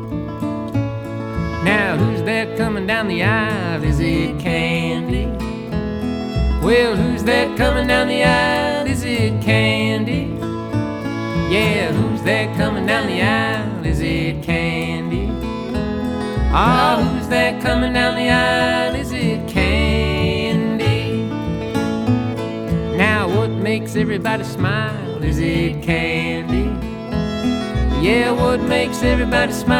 Now who's that coming down the aisle? Is it Candy? Well, who's that coming down the aisle? Is it Candy? Yeah, who's that coming down the aisle? Is it Candy? Ah, who's that coming down the aisle? Is it Candy? Now what makes everybody smile? Is it Candy? Yeah, what makes everybody smile?